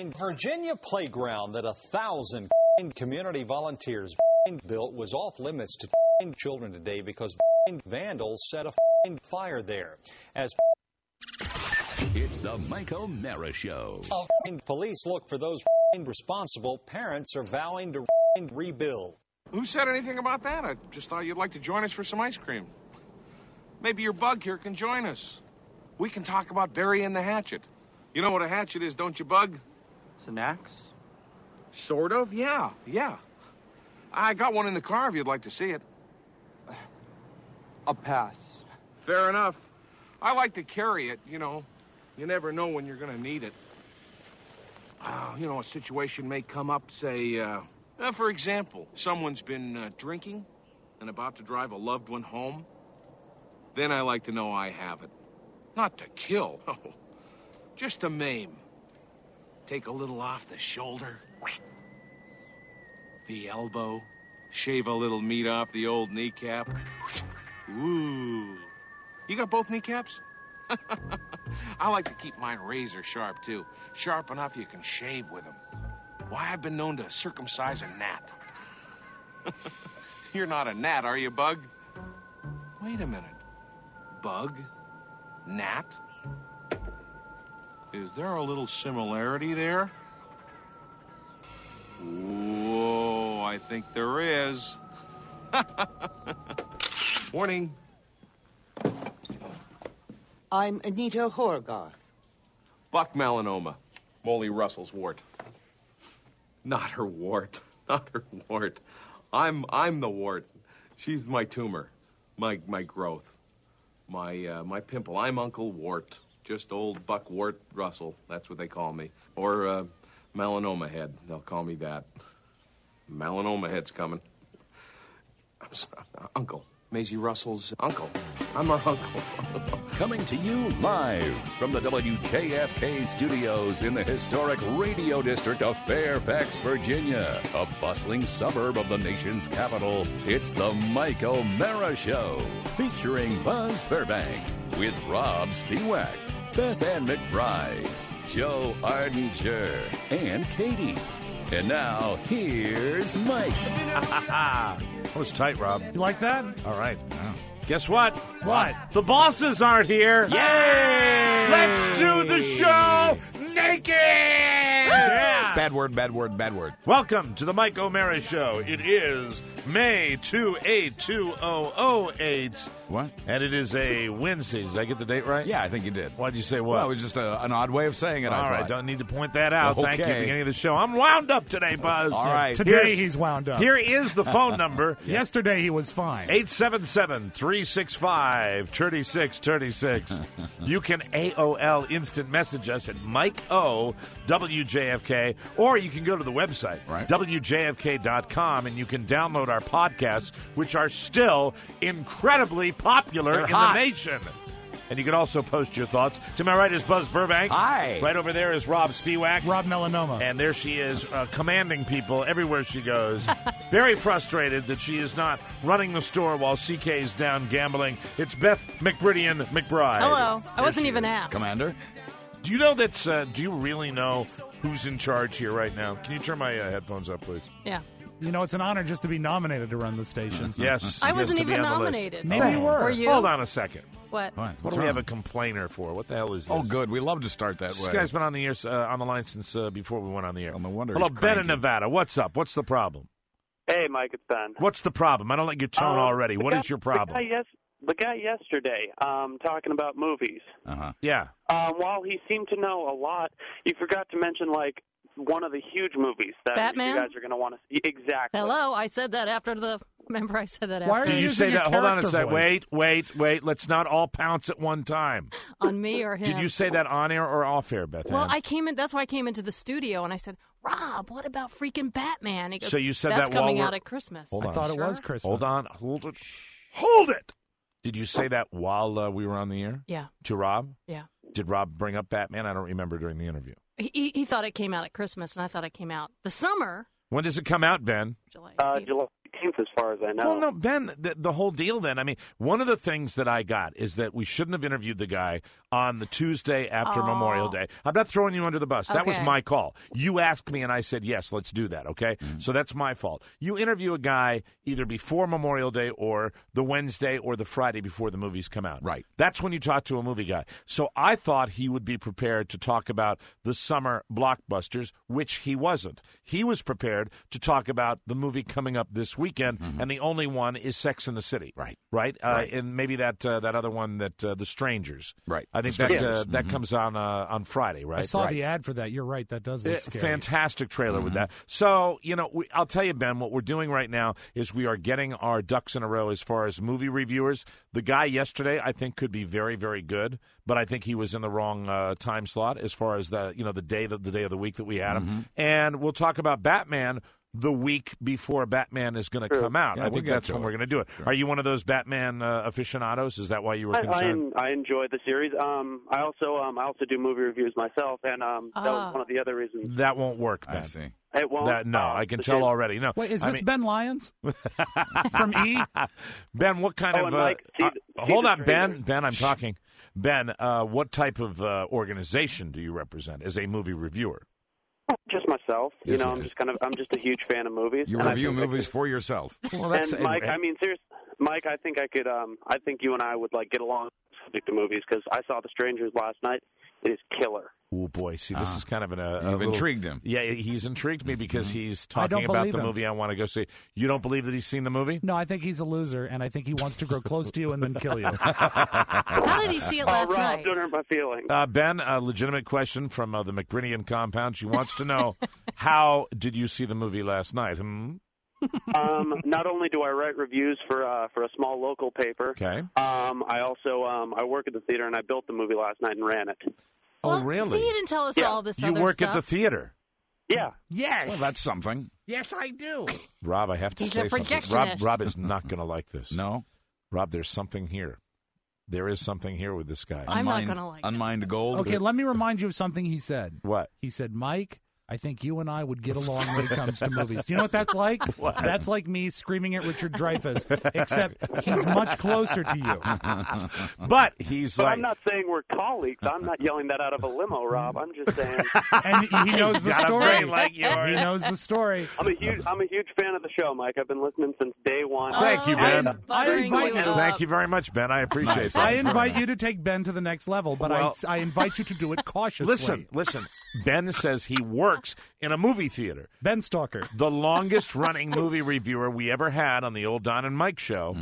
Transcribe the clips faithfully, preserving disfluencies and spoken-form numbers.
Virginia playground that a thousand community volunteers built was off limits to children today because vandals set a fire there. As it's the Mike O'Mara Show. Police look for those responsible. Parents are vowing to rebuild. Who said anything about that? I just thought you'd like to join us for some ice cream. Maybe your bug here can join us. We can talk about burying the hatchet. You know what a hatchet is, don't you, Bug? It's an axe? Sort of, yeah, yeah. I got one in the car if you'd like to see it. I'll pass. Fair enough. I like to carry it, you know. You never know when you're going to need it. Uh, you know, a situation may come up, say, uh, uh, for example, someone's been uh, drinking and about to drive a loved one home. Then I like to know I have it. Not to kill, no. Just to maim. Take a little off the shoulder. The elbow. Shave a little meat off the old kneecap. Ooh. You got both kneecaps? I like to keep mine razor sharp, too. Sharp enough you can shave with them. Why, I've been known to circumcise a gnat. You're not a gnat, are you, Bug? Wait a minute. Bug? Gnat? Is there a little similarity there? Whoa, I think there is. Morning. I'm Anita Horgarth. Buck melanoma. Molly Russell's wart. Not her wart. Not her wart. I'm I'm the wart. She's my tumor. My my growth. My uh, my pimple. I'm Uncle Wart. Just old Buck Wart Russell. That's what they call me. Or uh, melanoma head. They'll call me that. Melanoma head's coming. I'm sorry, Uncle. Maisie Russell's uncle. I'm her uncle. Coming to you live from the W J F K studios in the historic radio district of Fairfax, Virginia, a bustling suburb of the nation's capital. It's the Mike O'Mara Show, featuring Buzz Burbank with Rob Spiewak, Beth Ann McBride, Joe Ardinger, and Katie. And now, here's Mike. That was tight, Rob. You like that? All right. Wow. Guess what? What? The bosses aren't here. Yay! Let's do the show naked! Yeah! Bad word, bad word, bad word. Welcome to the Mike O'Mara Show. It is May twenty-eighth, two thousand eight. What? And it is a Wednesday. Did I get the date right? Yeah, I think you did. Why'd you say what? Well, it was just a, an odd way of saying it, I All thought. right, don't need to point that out. Okay. Thank you. Beginning of the show. I'm wound up today, Buzz. All right. Today Here's- he's wound up. Here is the phone number. Yesterday he was fine. eight seven seven, three six five, three six three six. You can A O L instant message us at Mike O, W J F K, or you can go to the website, Right. W J F K dot com, and you can download our podcasts, which are still incredibly popular They're in hot. the nation. And you can also post your thoughts. To my right is Buzz Burbank. Hi. Right over there is Rob Spiewak. Rob Melanoma. And there she is, uh, commanding people everywhere she goes. Very frustrated that she is not running the store while C K's down gambling. It's Beth McBridian McBride. Hello. I There wasn't she even is. asked. Commander? Do you know that, uh, do you really know who's in charge here right now? Can you turn my uh, headphones up, please? Yeah. You know, it's an honor just to be nominated to run the station. Yes. I yes, wasn't to be even on the list. nominated. Maybe you were. Were you? Hold on a second. What? What? What do we have a complainer for? What the hell is this? Oh, good. We love to start that This way. guy's been on the air, uh, on the line since uh, before we went on the air. Oh, no wonder Hello, he's Ben in cranky. Nevada. What's up? What's the problem? Hey, Mike, it's Ben. What's the problem? I don't like your tone Um, already. the What guy- is your problem? The guy, yes, the guy yesterday, um, talking about movies. Uh-huh. Yeah. Um, while he seemed to know a lot, you forgot to mention, like, one of the huge movies that Batman? you guys are going to want to see. Exactly. Hello. I said that after the. Remember, I said that after. Why are Did you using say a that? Hold on a character second. voice? Wait, wait, wait. Let's not all pounce at one time. On me or him? Did you say that on air or off air, Beth Well, Ann? I came in. That's why I came into the studio and I said, "Rob, what about freaking Batman?" He goes, So you said that's that while coming we're- out at Christmas. Hold I on. thought Sure. it was Christmas. Hold on. Hold it. Hold it. Did you say that while uh, we were on the air? Yeah. To Rob? Yeah. Did Rob bring up Batman? I don't remember during the interview. He, he thought it came out at Christmas, and I thought it came out the summer. When does it come out, Ben? July. Uh, eighteenth. July eighteenth, as far as I know. Well, no, Ben, the, the whole deal then, I mean, one of the things that I got is that we shouldn't have interviewed the guy on the Tuesday after Oh. Memorial Day. I'm not throwing you under the bus. That was Okay. my call. You asked me, and I said, yes, let's do that, okay? So that's my fault. You interview a guy either before Memorial Day or the Wednesday or the Friday before the movies come out. Right. That's when you talk to a movie guy. So I thought he would be prepared to talk about the summer blockbusters, which he wasn't. He was prepared to talk about the movie coming up this weekend, and the only one is Sex and the City. Right. Right? Uh, Right. And maybe that uh, that other one, that uh, The Strangers. Right. I think The that uh, Strangers. that Mhm. comes on uh, on Friday, right? I saw Right. the ad for that. You're right. That does look Uh, scary. fantastic trailer with that. So, you know, we, I'll tell you, Ben, what we're doing right now is we are getting our ducks in a row as far as movie reviewers. The guy yesterday, I think, could be very, very good, but I think he was in the wrong uh, time slot as far as the, you know, the day, the, the day of the week that we had him. And we'll talk about Batman the week before Batman is going to come out. Yeah, I we'll think get that's to when it. we're going to do it. Are you one of those Batman uh, aficionados? Is that why you were I, I, concerned? I enjoy the series. Um, I also um, I also do movie reviews myself, and um, that Ah. was one of the other reasons. That won't work, I Ben. see. It won't. That, no, Oh, I can it's a tell shame. already. No, Wait, is I this mean- Ben Lyons from E? Ben, what kind Oh, of? and Uh, Mike, see uh, the- see hold the on, Ben. trailer. Ben, I'm talking. Ben, uh, what type of uh, organization do you represent as a movie reviewer? Just myself. You Just know, you. I'm just kind of I'm just a huge fan of movies. You and I review think I movies could- for yourself. Well, and Mike, I mean, seriously, Mike, I think I could. Um, I think you and I would like get along subject to movies because I saw The Strangers last night. It is killer. Oh boy, see, this Ah. is kind of an. Uh, a You've little- intrigued him. Yeah, he's intrigued me because he's I don't talking about believe the him. movie I want to go see. You don't believe that he's seen the movie? No, I think he's a loser, and I think he wants to grow close to you and then kill you. How did he see it last oh, Rob, night? don't hurt my feelings. Uh, Ben, a legitimate question from uh, the McBrinian compound. She wants to know, how did you see the movie last night? Hmm? um, not only do I write reviews for uh, for a small local paper, Okay. um, I also um, I work at the theater and I built the movie last night and ran it. Oh, Well, really? See, you didn't tell us Yeah. all this You other work stuff. at the theater. Yeah. Yes. Well, that's something. Yes, I do. Rob, I have to He's say a something. Rob, projectionist. Rob is not going to like this. No. Rob, there's something here. There is something here with this guy. I'm not Unmined- gonna like it. Unmined gold. Okay, let me remind you of something he said. What? He said, Mike, I think you and I would get along when it comes to movies. Do you know what that's like? That's like me screaming at Richard Dreyfuss, except he's much closer to you. But he's But like, I'm not saying we're colleagues. I'm not yelling that out of a limo, Rob. I'm just saying And he knows the got a story. brain like He yours. knows the story. I'm a huge I'm a huge fan of the show, Mike. I've been listening since day one. Thank you, Oh, Ben. he's buttering invite you you- up. Thank you very much, Ben. I appreciate that. I invite you to take Ben to the next level, but Well- I, I invite you to do it cautiously. Listen, listen. Ben says he works in a movie theater. Ben Stalker. The longest running movie reviewer we ever had on the old Don and Mike show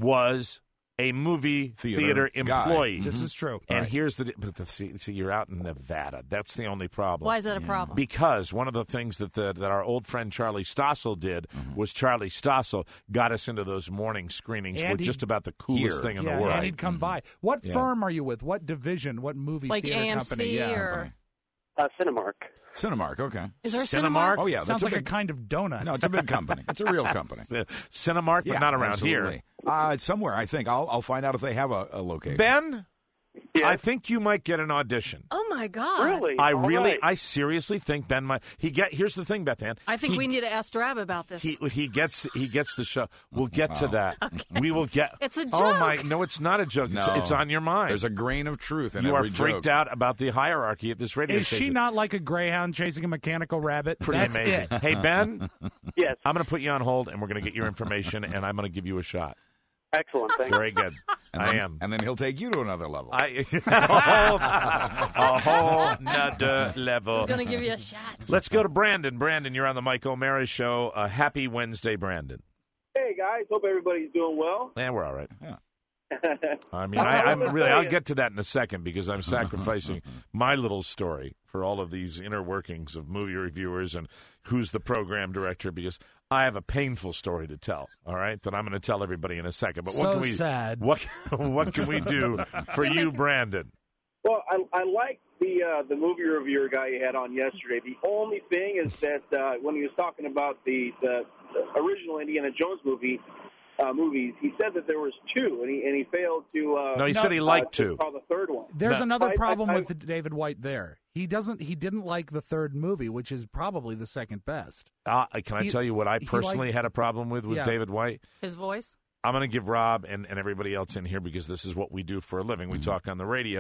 was a movie theater, Theater guy. employee. This is true. And here's the, but the see, see, you're out in Nevada. That's the only problem. Why is that a problem? Because one of the things that the, that our old friend Charlie Stossel did was Charlie Stossel got us into those morning screenings And were he- just about the coolest Here. thing in Yeah, the world. and he'd come by. What Yeah. firm are you with? What division? What movie Like theater A M C company? Yeah. or Uh, Cinemark. Cinemark, okay. is there a Cinemark? Cinemark? Oh, yeah. That's Sounds a like a big, kind of donut. No, it's a big company. It's a real company. The Cinemark, but Yeah, not around absolutely. here. Uh, it's somewhere, I think. I'll I'll find out if they have a, a location. Ben, Yeah. I think you might get an audition. Oh my God! Really? I All really, right. I seriously think Ben might. He get. Here's the thing, Beth Ann. I think he, we need to ask Drab about this. He he gets he gets the show. We'll get to that. We will get. It's a Oh my! joke. No, it's not a joke. It's, No. it's on your mind. There's a grain of truth in you are every freaked joke. out about the hierarchy at this radio Is station. she not like a greyhound chasing a mechanical rabbit? Pretty That's amazing. it. Hey Ben, Yes. I'm going to put you on hold, and we're going to get your information, and I'm going to give you a shot. Excellent. Thank you. Very good. And I then, am. And then he'll take you to another level. I a whole, a whole nother level. I'm gonna give you a shot. Let's go to Brandon. Brandon, you're on the Mike O'Mara Show. Uh, happy Wednesday, Brandon. Hey guys, hope everybody's doing well. Yeah, we're all right. Yeah. I mean, I, I'm really. I'll get to that in a second because I'm sacrificing my little story for all of these inner workings of movie reviewers and who's the program director because I have a painful story to tell. All right, that I'm going to tell everybody in a second. But what So can we? sad. What What can we do for you, Brandon? Well, I, I like the uh, the movie reviewer guy you had on yesterday. The only thing is that uh, when he was talking about the, the, the original Indiana Jones movie uh, movies, he said that there was two, and he and he failed to. Uh, No, he said he liked uh, two. to call the third one. There's No. another I- I- problem I- with David White there. He doesn't. He didn't like the third movie, which is probably the second best. Uh, can I He- tell you what I he personally liked- had a problem with with Yeah. David White? His voice. I'm going to give Rob and, and everybody else in here because this is what we do for a living. We talk on the radio.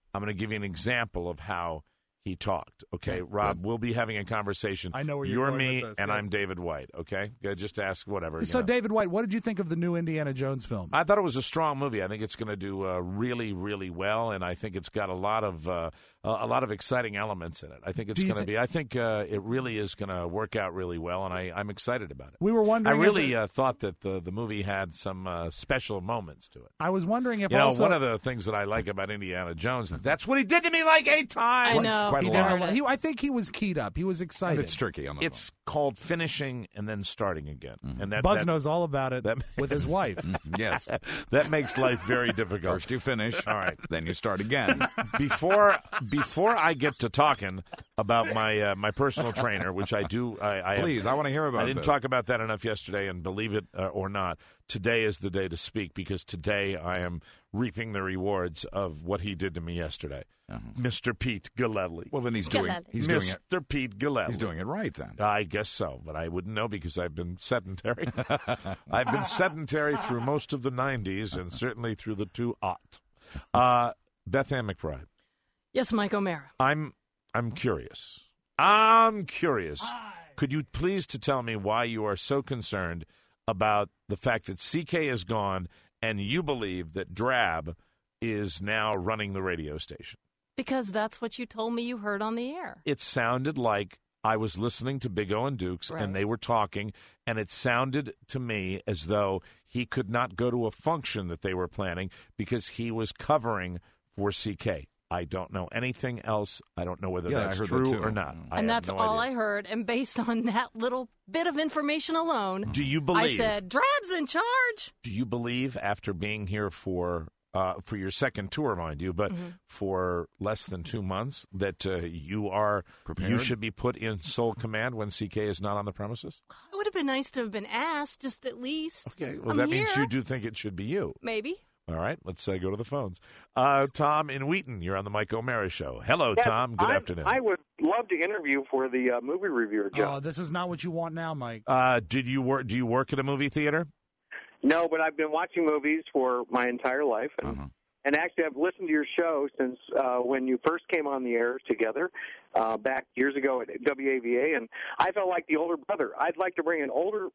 I'm going to give you an example of how he talked. Okay, Rob, we'll be having a conversation. I know where you're You're going me, with this, and yes. I'm David White. Okay, Good, just ask whatever. So, you know. David White, what did you think of the new Indiana Jones film? I thought it was a strong movie. I think it's going to do uh, really, really well, and I think it's got a lot of uh, a lot of exciting elements in it. I think it's Do you going to thi- be. I think uh, it really is going to work out really well, and I, I'm excited about it. We were I wondering. if really it- uh, thought that the the movie had some uh, special moments to it. I was wondering if You know, also one of the things that I like about Indiana Jones, that's what he did to me like eight times. I know. Quite a he lot. did a- he- I think he was keyed up. He was excited. And it's tricky on the It's called finishing and then starting again, and that Buzz that, knows all about it that- with his wife. phone. Yes. that makes life very difficult. First you finish. All right. Then you start again. Before before I get to talking about my uh, my personal trainer, which I do, I, I Please, I want to hear about I didn't this. talk about that enough yesterday, and believe it uh, or not, today is the day to speak because today I am reaping the rewards of what he did to me yesterday, Mister Pete Gillespie. Well, then he's doing Gillespie. he's doing it. Mister Pete Gillespie. He's doing it right then. I guess so, but I wouldn't know because I've been sedentary. I've been sedentary through most of the nineties and certainly through the two aught. Uh, Beth Ann McBride, Yes, Mike O'Mara. I'm I'm curious. I'm curious. Could you please to tell me why you are so concerned about the fact that C K is gone and you believe that Drab is now running the radio station? Because that's what you told me you heard on the air. It sounded like I was listening to Big O and Dukes, Right. and they were talking, and it sounded to me as though he could not go to a function that they were planning because he was covering for C K. I don't know anything else. I don't know whether Yeah, I that's heard that true too. or not. I and have that's no all idea. I heard. And based on that little bit of information alone, Do you I believe? said, Drab's in charge. Do you believe after being here for uh, for your second tour, mind you, but Mm-hmm. for less than two months, that uh, you are you Prepared? should be put in sole command when C K is not on the premises? It would have been nice to have been asked, just at least. Okay, well I'm that means here. you do think it should be you. Maybe. All right, let's uh, go to the phones. Uh, Tom in Wheaton, you're on the Mike O'Mara Show. Hello, Yes, Tom. Good I, afternoon. I would love to interview for the uh, movie reviewer job. Oh, this is not what you want now, Mike. Uh, did you work? Do you work at a movie theater? No, but I've been watching movies for my entire life, and, Uh-huh. and actually I've listened to your show since uh, when you first came on the air together uh, back years ago at W A V A, and I felt like the older brother. I'd like to bring an older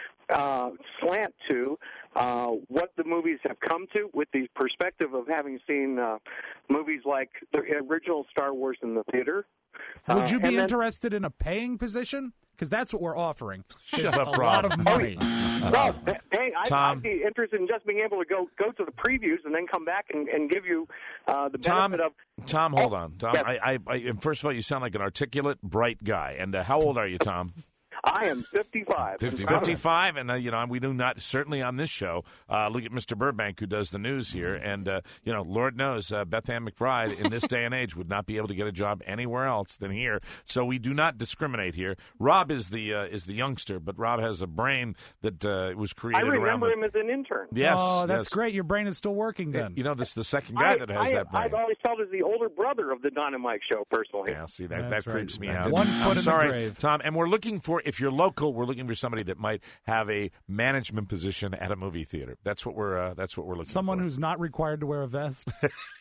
uh, slant to uh, what the movies have come to with the perspective of having seen uh, movies like the original Star Wars in the theater. Would Uh, you be and then- interested in a paying position? Because that's what we're offering. Shut It's up, a lot Rob. of money. Well, hey, I'd, Tom. I'd be interested in just being able to go go to the previews and then come back and, and give you uh, the Tom, benefit of. Tom, hold on. Tom, Yes. I, I, I, and first of all, you sound like an articulate, bright guy. And uh, how old are you, Tom? I am fifty-five. fifty-five, and uh, you know we do not certainly on this show uh, look at Mister Burbank who does the news here, and uh, you know Lord knows uh, Beth Ann McBride in this day and age would not be able to get a job anywhere else than here. So we do not discriminate here. Rob is the uh, is the youngster, but Rob has a brain that uh, was I created around. remember The, him as an intern. yes, oh, that's yes. great. Your brain is still working then. You know, this is the second guy I, that has I, that brain. I've always felt as the older brother of the Don and Mike show, personally. Yeah, see that That's that right. creeps me That out. One I'm foot in the sorry, grave. Tom. And we're looking for if you're local, we're looking for somebody that might have a management position at a movie theater. That's what we're uh, that's what we're looking Someone for. who's not required to wear a vest.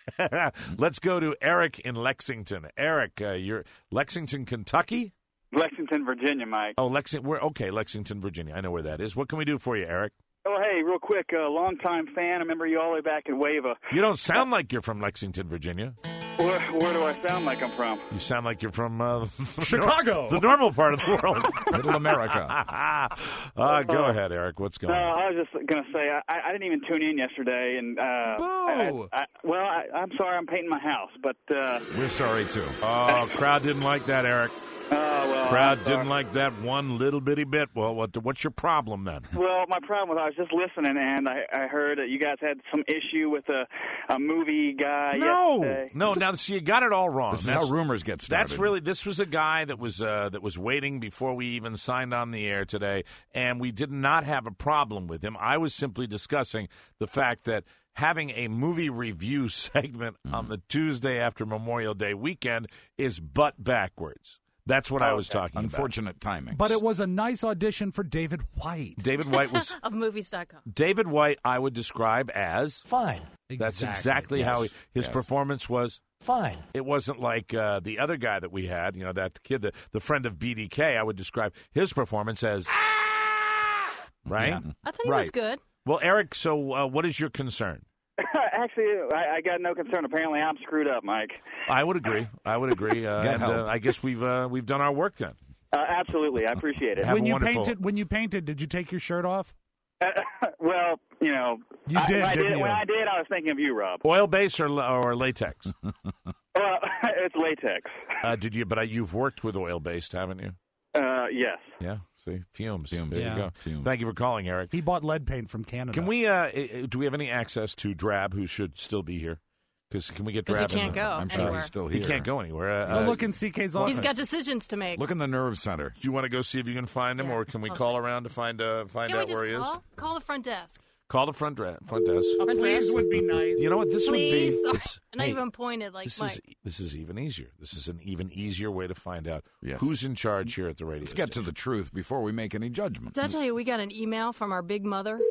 Let's go to Eric in Lexington. Eric, uh, you're Lexington, Kentucky. Lexington, Virginia, Mike. Oh, Lexington. We're okay. Lexington, Virginia. I know where that is. What can we do for you, Eric? Oh, hey, real quick, uh, long-time fan. I remember you all the way back at WAVA. You don't sound like you're from Lexington, Virginia. Where, where do I sound like I'm from? You sound like you're from uh, Chicago. the normal part of the world, Middle America. uh, go ahead, Eric. What's going No, on? I was just going to say, I, I didn't even tune in yesterday. and uh, Boo! I, I, well, I, I'm sorry I'm painting my house, but... Uh, We're sorry, too. Oh, crowd didn't like that, Eric. oh, well... Crowd I'm sorry. didn't like that one little bitty bit. Well, what what's your problem then? Well, my problem was I was just listening, and I, I heard that you guys had some issue with a, a movie guy No, yesterday. no. Now, see, you got it all wrong. This is That's- how rumors get started. That's really. This was a guy that was uh, that was waiting before we even signed on the air today, and we did not have a problem with him. I was simply discussing the fact that having a movie review segment Mm-hmm. on the Tuesday after Memorial Day weekend is butt backwards. That's what I was talking about. Unfortunate timing. But it was a nice audition for David White. David White was Of movies dot com. David White. I would describe as Fine. That's exactly how he, his Yes. performance was Fine. It wasn't like uh, the other guy that we had, you know, that kid, the, the friend of B D K. I would describe his performance as, right? I thought he right. was good. Well, Eric, so uh, what is your concern? Actually, I, I got no concern. Apparently, I'm screwed up, Mike. I would agree. I would agree. Uh, Get and help. uh, I guess we've uh, we've done our work then. Uh, absolutely, I appreciate it. Have When a you wonderful- painted, when you painted, did you take your shirt off? Well, you know, You I, did, when I didn't did. you? When I did, I was thinking of you, Rob. Oil base or or latex? Well, it's latex. Uh, did you? But uh, you've worked with oil based, haven't you? Uh, yes. Yeah. See, fumes. Fumes. There Yeah. you go. Fumes. Thank you for calling, Eric. He bought lead paint from Canada. Can we? Uh, i- do we have any access to Drab, who should still be here? Because can we get 'Cause he Drab? in can't the- go I'm sure anywhere. he's still He here. can't go anywhere. Go Uh, look in C K's office. He's got decisions to make. Look in the nerve center. do you want to go see if you can find him, Yeah. or can we I'll call around to find uh, find Can we out just where he is? call? Call the front desk. Call the front dra- front desk. A Front please desk. would be nice. You know what? This Please. would be. Sorry. this- Not hey, even pointed like this Mike. is this is even easier. This is an even easier way to find out Yes. who's in charge here at the radio. Let's get to station. the truth before we make any judgment. Did I tell you we got an email from our big mother?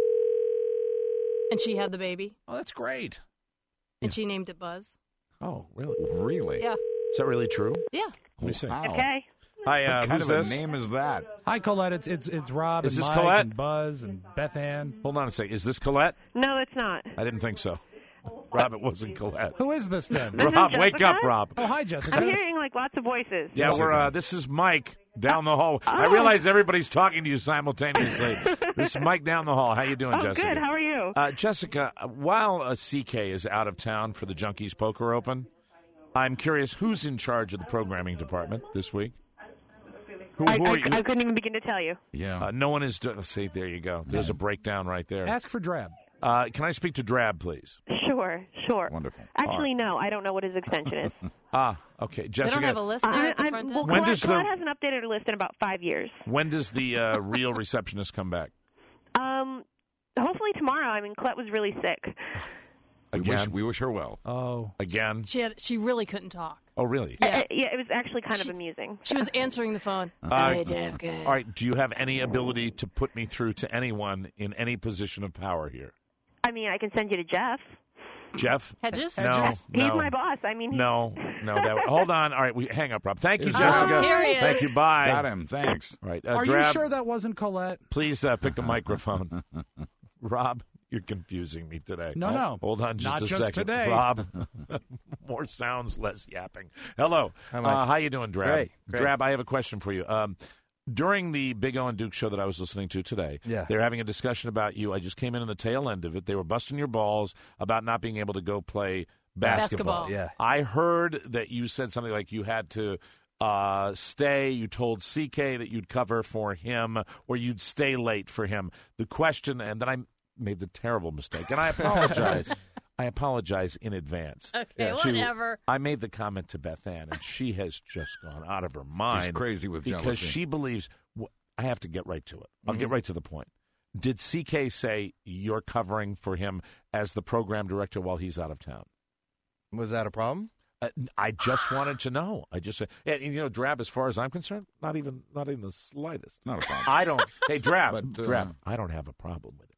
And she had the baby. Oh, that's great. And she named it Buzz. Oh, really? Really? Yeah. Is that really true? Yeah. Let me see. Wow. Okay. Hi, uh, What kind who's of a this? name is that? Hi, Colette. It's it's it's Rob Is and this Mike Colette? and Buzz and Beth Ann. Hold on a second. Is this Colette? No, it's not. I didn't think so. Rob, it wasn't Colette. Who is this then? This is Rob, wake Jessica? up, Rob. Oh, hi, Jessica. I'm hearing like lots of voices. Yeah, we're. Uh, this is Mike down the hall. I realize everybody's talking to you simultaneously. This is Mike down the hall. How you doing, Oh, Jessica? good. How are you? Uh, Jessica, uh, while uh, C K is out of town for the Junkies Poker Open, I'm curious who's in charge of the programming department this week. Who, I, who I, are you? I couldn't even begin to tell you. Yeah. Uh, no one is. Do- see, there you go. There's a breakdown right there. Ask for Drab. Uh, can I speak to Drab, please? Sure, sure. Wonderful. Actually, no. I don't know what his extension is. Ah, okay, Jessica. They don't have a list there I, at the I'm- front well, desk? When Colette, does the- Colette hasn't updated her list in about five years. When does the uh, real receptionist come back? Um, hopefully tomorrow. I mean, Colette was really sick. We Again? wish, we wish her well. Oh. Again? She had. She really couldn't talk. Oh, really? Yeah. Uh, yeah, it was actually kind She- of amusing. She was answering the phone. Uh, Hey, Jeff, good. All right. Do you have any ability to put me through to anyone in any position of power here? I mean, I can send you to Jeff. Jeff? Hedges? No, Hedges? He's no. my boss. I mean, he- No, no. That, hold on. All right, we hang up, Rob. Thank you, Oh, Jessica. here he is. Thank you. Bye. Got him. Thanks. All right. Uh, Are Drab, you sure that wasn't Colette? please uh, pick a microphone. Rob, you're confusing me today. No, Oh, no. Hold on just Not a just second. today. Rob, more sounds, less yapping. Hello. Hi, Mike. Uh, how you doing, Drab? Great, great. Drab, I have a question for you. Um, during the Big O and Duke show that I was listening to today, Yeah. they're having a discussion about you. I just came in on the tail end of it. They were busting your balls about not being able to go play basketball. Basketball. Yeah. I heard that you said something like you had to uh, stay. You told C K that you'd cover for him or you'd stay late for him. The question, and then I made the terrible mistake, and I apologize. I apologize in advance. Okay, To- whatever. I made the comment to Beth Ann, and she has just gone out of her mind. She's crazy with because jealousy. she believes. wh- I have to get right to it. I'll Mm-hmm. get right to the point. Did C K say you're covering for him as the program director while he's out of town? Was that a problem? Uh, I just wanted to know. I just, and, and, you know, Drab. As far as I'm concerned, not even, not even the slightest. Not a problem. I don't. Hey, Drab, But, uh, Drab. I don't have a problem with it.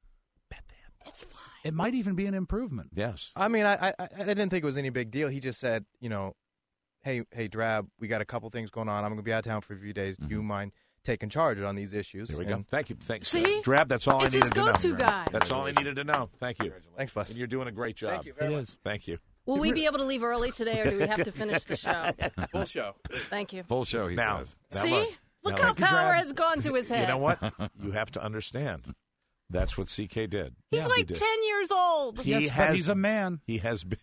It's fine. It might even be an improvement. Yes. I mean, I, I I didn't think it was any big deal. He just said, you know, hey, hey, Drab, we got a couple things going on. I'm going to be out of town for a few days. Do you mind taking charge on these issues? There we go. And- Thank you. Thanks, See? uh, Drab. That's all It's I his needed to know. go-to guy. That's all I needed to know. Thank you. Thanks, Bus. And you're doing a great job. Thank you very It much. is. Thank you. Will we be able to leave early today, or do we have to finish the show? Full show. Thank you. Full show, he Now, says. now See? look, Look now how look. power Drab. has gone to his head. You know what? You have to understand. That's what C K did. He's Yeah, he like did. ten years old. He yes, has, but he's a man. He has been.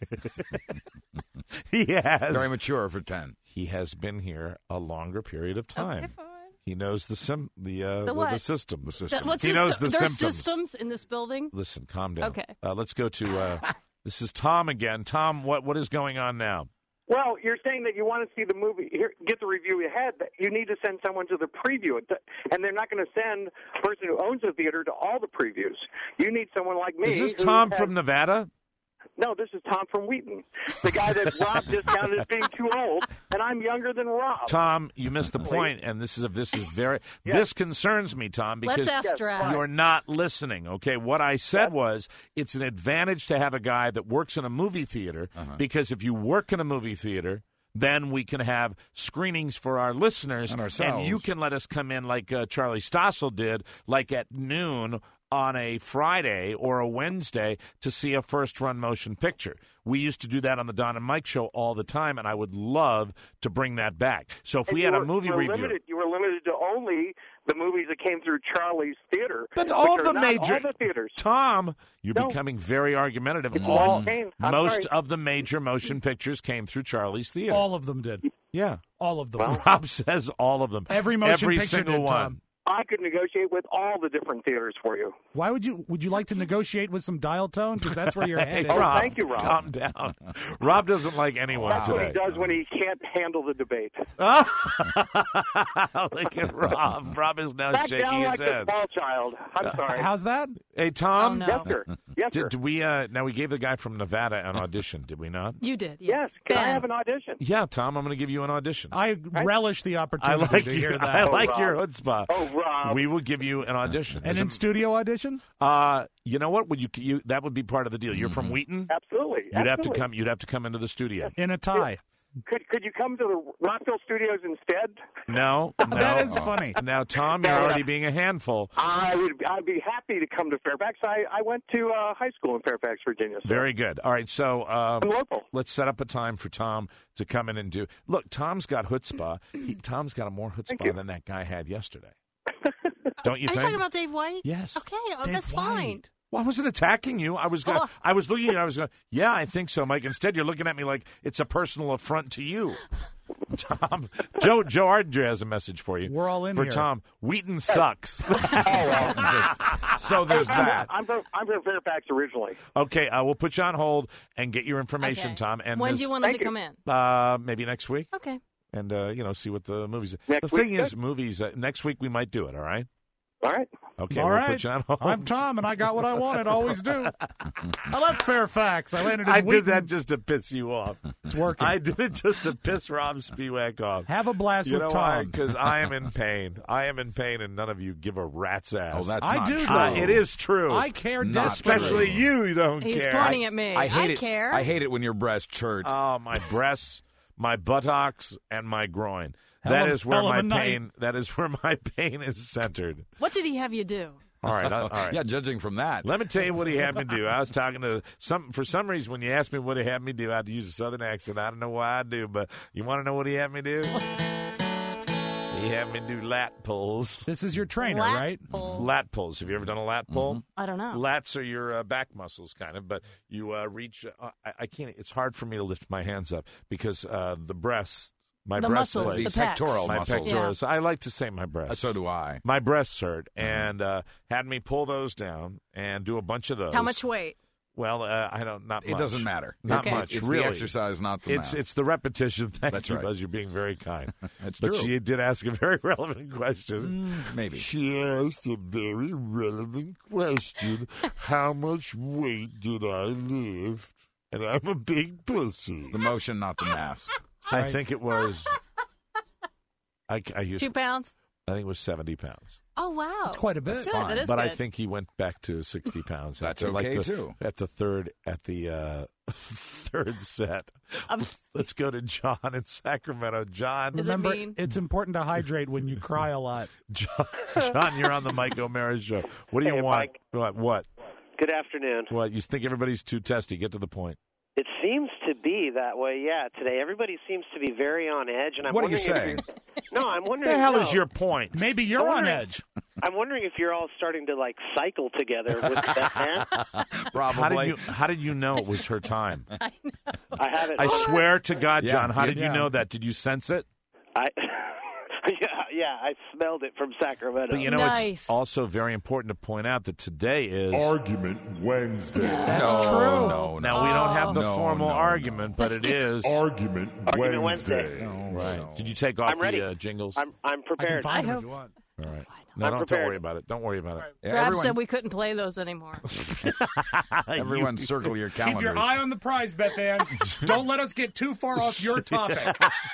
he has. Very mature for ten. He has been here a longer period of time. Okay, fine. He knows the sim, the uh, The the, what? the system. The system. That- what he system? knows the There's symptoms. systems in this building? Listen, calm down. Okay. Uh, let's go to. Uh, this is Tom again. Tom, what what is going on now? Well, you're saying that you want to see the movie, here, get the review you had. That you need to send someone to the preview, and they're not going to send the person who owns the theater to all the previews. You need someone like me. Is this who Tom has- from Nevada? No, this is Tom from Wheaton, the guy that Rob discounted as being too old, and I'm younger than Rob. Tom, you missed the point, and this is this is very Yes. this concerns me, Tom, because Let's ask Drab. you're not listening. Okay, what I said was it's an advantage to have a guy that works in a movie theater Uh-huh. because if you work in a movie theater, then we can have screenings for our listeners, And ourselves. you can let us come in like uh, Charlie Stossel did, like at noon on a Friday or a Wednesday to see a first-run motion picture. We used to do that on the Don and Mike show all the time, and I would love to bring that back. So if And we you had a were- movie you were review... Limited, you were limited to only the movies that came through Charlie's theater. But which all are the not major all the theaters. Tom, you're No. becoming very argumentative. It's All one chain. I'm most sorry. of the major motion pictures came through Charlie's theater. All of them did. Yeah, all of them. Rob says all of them. Every motion Every picture single did, one. Tom. I could negotiate with all the different theaters for you. Why would you? Would you like to negotiate with some dial tone? Because that's where you're Hey, headed. Rob, thank you, Rob. Calm down. Rob doesn't like anyone That's what today. he does when he can't handle the debate. Look at Rob. Rob is now Back shaking down his like a head. small child. I'm sorry. How's that? Hey, Tom. Oh, no. Yes, sir. Yes, sir. Did, did we? Uh, now we gave the guy from Nevada an audition, did we not? You did, Yes. yes. Can I Ben. have an audition? Yeah, Tom. I'm going to give you an audition. I relish the I opportunity like to your, hear that. I Oh, like Rob. your chutzpah. Oh, Rob. We will give you an audition. An Is in it- studio audition? uh, you know what? Would you? You that would be part of the deal. You're from Wheaton. Absolutely. You'd have to Absolutely. come. You'd have to come into the studio. In a tie. Could could you come to the Rockville studios instead? No, no. That is funny. Now, Tom, you're already being a handful. I would. I'd be happy to come to Fairfax. I, I went to uh, high school in Fairfax, Virginia. So Very good. All right, so um, I'm local. let's set up a time for Tom to come in and do. Look, Tom's got chutzpah. He, Tom's got a more you. chutzpah than that guy had yesterday. Don't you Are you think? talking about Dave White? Yes. Okay, oh, Dave that's fine. White. Well, I wasn't attacking you. I was going. Oh. I was looking at you. I was going. Yeah, I think so, Mike. Instead, you're looking at me like it's a personal affront to you, Tom. Joe Joe Ardinger has a message for you. We're all in for here. Tom. Wheaton sucks. So there's that. I'm from, I'm from Fairfax originally. Okay, uh, we'll put you on hold and get your information, Okay. Tom. And when Miz- do you want him Thank to you. come in? Uh, maybe next week, Okay. and uh, you know, see what the movies. Next the thing week, is, good. movies. Uh, next week we might do it. All right. All right. Okay. All we'll right. put you on hold. I'm Tom, and I got what I wanted. Always do. I left Fairfax. I landed in I did Wheaton. that just to piss you off. It's working. I did it just to piss Rob Spiewak off. Have a blast You with know why? Tom. Because I am in pain. I am in pain, and none of you give a rat's ass. Oh, that's I not do, true. though. Uh, it is true. I care Not desperately. Especially you don't He's care. pointing at me. I hate it. care. I hate it when your breasts hurt. Oh, my breasts, my buttocks, and my groin. Hell That of- is where hell of my a night. pain. That is where my pain is centered. What did he have you do? All right. All right. Yeah, judging from that. Let me tell you what he had me do. I was talking to some for some reason when you asked me what he had me do, I had to use a southern accent. I don't know why I do, but you want to know what he had me do? He had me do lat pulls. This is your trainer, Lat right? pull. Lat pulls. Have you ever done a lat pull? I don't know. Lats are your uh, back muscles, kind of, but you uh, reach. Uh, I, I can't. It's hard for me to lift my hands up because uh, the breasts, my The breasts, muscles, hurt. the pecs. pectoral my muscles. pectorals. I like to say my breasts. Uh, so do I. My breasts hurt, and uh, had me pull those down and do a bunch of those. How much weight? Well, uh, I don't. Not It much. doesn't matter. Not Okay. much. It's really. the exercise, not the It's math. it's the repetition. Thank That's you, right. Buzz. You're being very kind. That's but true. she did ask a very relevant question. Mm, maybe. She asked a very relevant question. How much weight did I lift? And I'm a big pussy. The motion, not the mass. I think it was. I, I used. Two pounds? I think it was seventy pounds. Oh, wow. That's quite a bit. That's good. fine. That is but I good. think he went back to sixty pounds. That's after, like okay, the, too. At the third, at the uh, third set. Um, Let's go to John in Sacramento. John, Is it Remember, mean? it's important to hydrate when you cry a lot. John, John, you're on the Mike O'Mara show. What do you Hey, want? Mike. What? What? Good afternoon. What? You think everybody's too testy? Get to the point. It seems to be that way, yeah. Today, everybody seems to be very on edge, and I'm What are you wondering if saying? you're- No, I'm wondering. The hell no. is your point? Maybe you're I'm on wondering- edge. I'm wondering if you're all starting to like cycle together with that man. Probably. How did you? How did you know it was her time? I have it. I swear to God, Yeah, John. How yeah, did you yeah. know that? Did you sense it? I, yeah, yeah, I smelled it from Sacramento. But you know, Nice. it's also very important to point out that today is Argument Wednesday. That's no, true. No, no. Now we don't have the No, formal no, no. argument, but it is. Argument Argument Wednesday. Wednesday. No, Right. no. Did you take off I'm ready. the uh, jingles? I'm I'm I can prepared. find I them if hope you so. want. All right. No, I'm don't, don't prepared. worry about it. Don't worry about it. Drab everyone- said we couldn't play those anymore. Everyone circle your calendars. Keep your eye on the prize, Beth Ann. Don't let us get too far off your topic.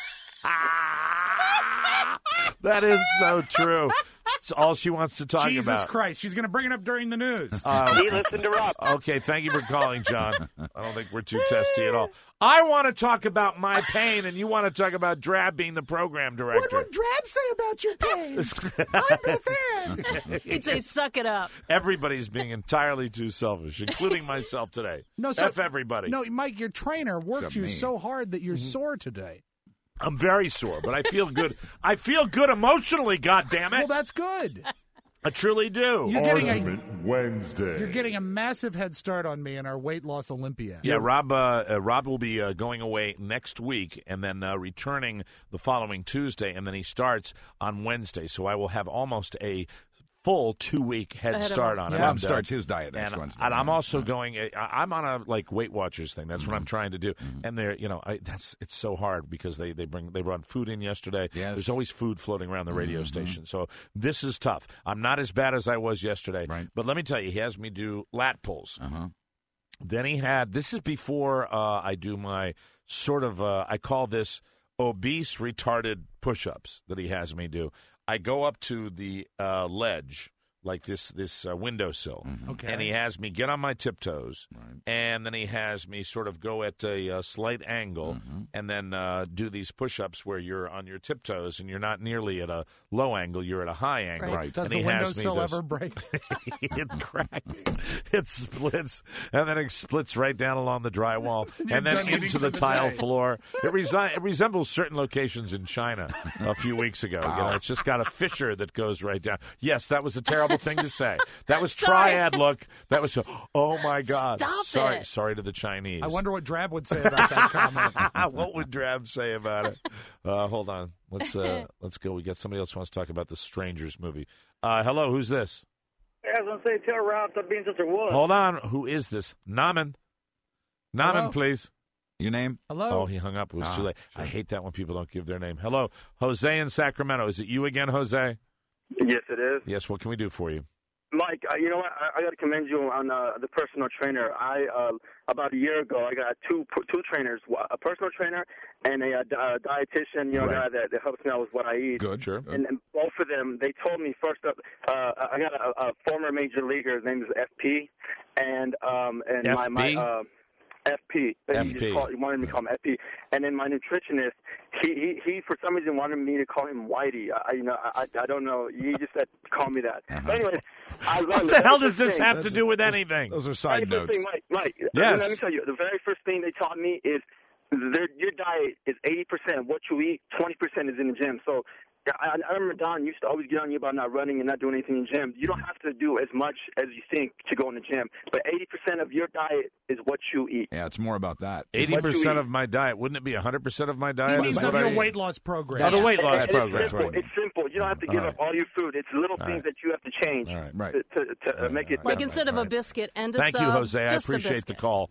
That is so true. It's all she wants to talk Jesus about. Christ, she's going to bring it up during the news. Uh, He listened to Rob. Okay, thank you for calling, John. I don't think we're too testy at all. I want to talk about my pain, and you want to talk about Drab being the program director. What would Drab say about your pain? I'm Beth Ann. He'd say, suck it up. Everybody's being entirely too selfish, including myself today. No, so, F everybody. No, Mike, your trainer worked Except you me. so hard that you're sore today. I'm very sore, but I feel good. I feel good emotionally, goddammit. Well, that's good. I truly do. You're getting Argument a Wednesday. you're getting a massive head start on me in our weight loss Olympiad. Yeah, Rob. Uh, uh, Rob will be uh, going away next week, and then uh, returning the following Tuesday, and then he starts on Wednesday. So I will have almost a full two-week head Ahead of start him. on Yeah. it. Bob And, uh, starts his diet next and, Wednesday. and I'm Right. also Right. going. I- I'm on a like Weight Watchers thing. That's what I'm trying to do. And they're, you know, I, that's it's so hard because they they bring they brought food in yesterday. Yes. There's always food floating around the radio Mhm. station. So this is tough. I'm not as bad as I was yesterday. Right. But let me tell you, he has me do lat pulls. Uh-huh. Then he had, this is before uh, I do my sort of, uh, I call this obese retarded push-ups that he has me do. I go up to the uh, ledge, like this this uh, windowsill, Okay. and he has me get on my tiptoes, Right. and then he has me sort of go at a, uh slight angle, Mhm. and then uh, do these push-ups where you're on your tiptoes, and you're not nearly at a low angle, you're at a high angle. Right. Right. Does And the he has me windowsill this- ever break? it cracks, it splits, and then it splits right down along the drywall, and then done eating into for the the tile day. floor. It, resi- it resembles certain locations in China a few weeks ago. You know, it's just got a fissure that goes right down. Yes, that was a terrible thing to say. That was Sorry. triad look. That was, a, oh my God. Stop sorry, it. sorry to the Chinese. I wonder what Drab would say about that comment. What would Drab say about it? Uh, hold on. Let's uh, let's go. We got somebody else who wants to talk about the Strangers movie. Uh, hello, who's this? I was going to say, tell Rob to be in such a wood. Hold on. Who is this? Naman. Naman, Hello? please. Your name? Hello? Oh, he hung up. It was Ah, too late. I hate that when people don't give their name. Hello, Jose in Sacramento. Is it you again, Jose? Yes, it is. Yes. What can we do for you? Mike, uh, you know what? I, I got to commend you on uh, the personal trainer. I uh, about a year ago, I got two two trainers, a personal trainer and a, a dietitian. You know, Right. guy that, that helps me out with what I eat. Good, sure. And, and both of them, they told me first up. Uh, I got a, a former major leaguer. His name is F P, and um, and my my. F B? Uh, F P. He, F just P. called, he wanted me to call him F P. And then my nutritionist, he, he, he for some reason wanted me to call him Whitey. I, you know, I, I don't know. He just said, call me that. Uh-huh. But anyway, I learned What the the hell very does first this thing- have to do with anything? Those are side very first notes. thing, Mike, Mike, Yes. let me tell you, the very first thing they taught me is their, your diet is eighty percent of what you eat, twenty percent is in the gym. So I, I remember Don used to always get on you about not running and not doing anything in the gym. You don't have to do as much as you think to go in the gym, but eighty percent of your diet is what you eat. Yeah, it's more about that. Eighty what you percent eat. of my diet. Wouldn't it be hundred percent of my diet? He means is of what I your eat? weight loss program. Oh, the weight And- loss and program. It's simple. It's simple. You don't have to give All up all your food. It's little All things right. that you have to change All right. Right. to, to, to uh, make it. Like All instead of right. a biscuit and a Thank you, sub, Jose. I just a appreciate the biscuit. call.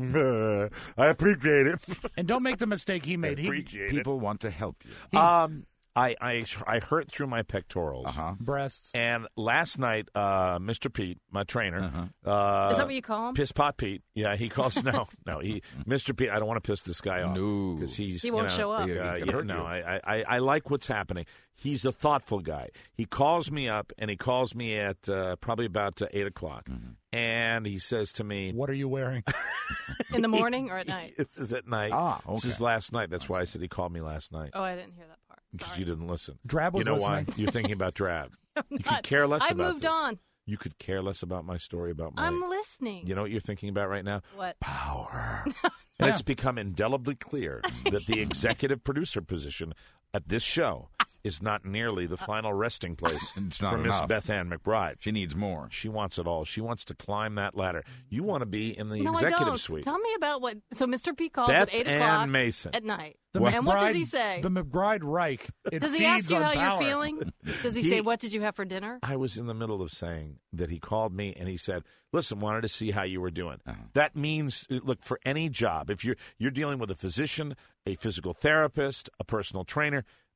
I appreciate it. And don't make the mistake he made. He, appreciate People want to help you. it. Um, I, I I hurt through my pectorals. Uh-huh. breasts. And last night, uh, Mister Pete, my trainer, Uh-huh. uh, Is that what you call him? Piss Pot Pete. Yeah, he calls no, no. He Mister Pete. I don't want to piss this guy off. No. because he's He you won't know, show up. Uh, Yeah, he could yeah, hurt no, you. I, I I like what's happening. He's a thoughtful guy. He calls me up and he calls me at uh, probably about uh, eight o'clock, Mm-hmm. and he says to me, What are you wearing? In the morning or at night? "This is at night. Ah, This okay. is last night. That's why I said he called me last night Oh, I didn't hear that part. because Sorry. you didn't listen. Drab was you know listening. why? You're thinking about Drab. You could Not- care less I about moved this. on. You could care less about my story about my. I'm listening. You know what you're thinking about right now? What? Power. And it's become indelibly clear that the executive producer position at this show is not nearly the final resting place It's not for Miss enough. Beth Ann McBride. She needs more. She wants it all. She wants to climb that ladder. You want to be in the no, I executive don't. suite. Tell me about what. So Mister P calls Beth at eight Ann o'clock Mason. at night. The And what does he McBride- say? The McBride Reich. It Does he feeds ask you on how power. you're feeling? Does he, He- say, "What did you have for dinner"? I was in the middle of saying that he called me and he said, "Listen, wanted to see how you were doing." Uh-huh. That means, look, for any job, if you're you're dealing with a physician, a physical therapist, a personal trainer,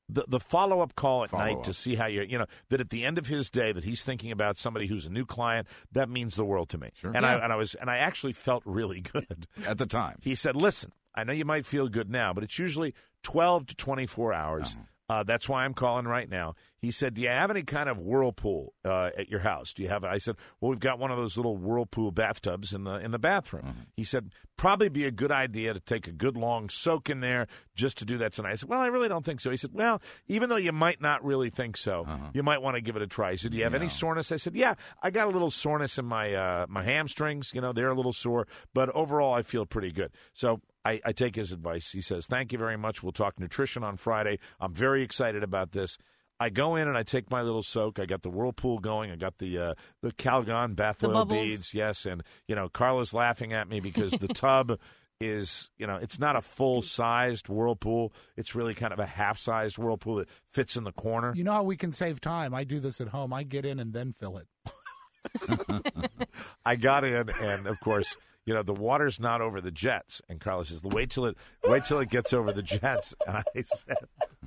the the follow up call at night Follow-up. to see how you're, you know, that at the end of his day that he's thinking about somebody who's a new client, that means the world to me. Sure. And Yeah. I and I was and I actually felt really good at the time. He said, "Listen, I know you might feel good now, but it's usually twelve to twenty-four hours. Uh-huh. Uh, that's why I'm calling right now." He said, "Do you have any kind of whirlpool uh, at your house? Do you have?" I said, "Well, we've got one of those little whirlpool bathtubs in the in the bathroom." Uh-huh. He said, "Probably be a good idea to take a good long soak in there just to do that tonight." I said, "Well, I really don't think so." He said, "Well, even though you might not really think so, Uh-huh. you might want to give it a try." He said, "Do you have any Yeah. soreness?" I said, "Yeah, I got a little soreness in my uh, my hamstrings. You know, they're a little sore, but overall, I feel pretty good." So I, I take his advice. He says, "Thank you very much. We'll talk nutrition on Friday. I'm very excited about this." I go in and I take my little soak. I got the whirlpool going. I got the uh, the Calgon bath The oil bubbles. beads. Yes, and you know Carla's laughing at me because the tub is, you know, it's not a full sized whirlpool. It's really kind of a half sized whirlpool that fits in the corner. You know how we can save time? I do this at home. I get in and then fill it. I got in, and of course, you know, the water's not over the jets. And Carla says, "Wait till it, wait till it gets over the jets." And I said,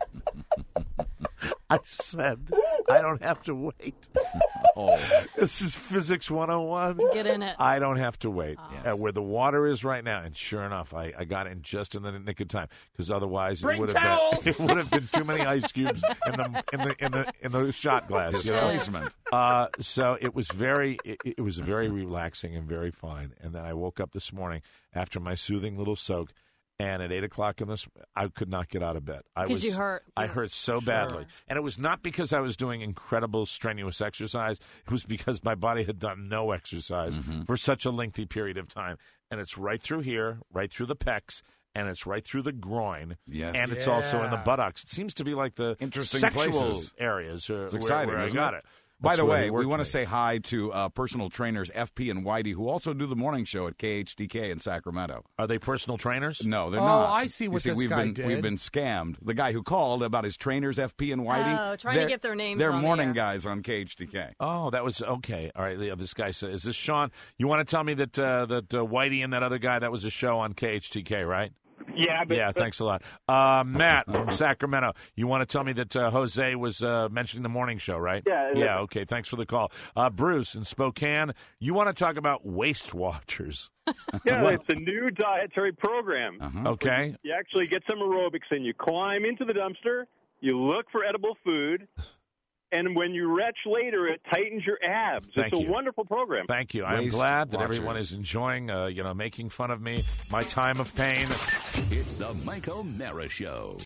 I said, I don't have to wait. Oh. This is physics one oh one. Get in it. I don't have to wait. Oh. Uh, where the water is right now, and sure enough, I, I got in just in the nick of time because otherwise Bring it would have towels! been it would have been too many ice cubes in the in the in the in the shot glass. You know? Displacement. Uh, so it was very it, it was very relaxing and very fine. And then I woke up this morning after my soothing little soak. And at eight o'clock in this, I could not get out of bed. I 'Cause was, you hurt. I You hurt were- so Sure. badly, and it was not because I was doing incredible strenuous exercise. It was because my body had done no exercise Mm-hmm. for such a lengthy period of time, and it's right through here, right through the pecs, and it's right through the groin, Yes. and it's also in the Yeah. buttocks. It seems to be like the Interesting sexual places. areas uh, It's where, exciting, where I isn't got it? it. By That's the where way, he we worked want to me. say hi to uh, personal trainers F P and Whitey, who also do the morning show at K H D K in Sacramento. Are they personal trainers? No, they're Oh, not. I see You what this we've guy been, did. We've been scammed. The guy who called about his trainers F P and Whitey. Oh, trying to they're- get their names They're on the morning air. guys on K H D K. Oh, that was okay. All right, yeah, this guy said, "Is this Sean? You want to tell me that uh, that uh, Whitey and that other guy, that was a show on K H T K, right?" Yeah, but, Yeah, but thanks a lot. Uh, Matt from Sacramento, you want to tell me that uh, Jose was uh, mentioning the morning show, right? Yeah, Yeah, yeah. okay, thanks for the call. Uh, Bruce in Spokane, you want to talk about Waste Watchers. Yeah, What? it's a new dietary program. Uh-huh. Okay. You actually get some aerobics in. You climb into the dumpster, you look for edible food, and when you retch later, it tightens your abs. Thank it's a you. wonderful program. Thank you. I'm Waste glad that Watchers. everyone is enjoying, uh, you know, making fun of me, my time of pain. It's the Mike O'Mara Show.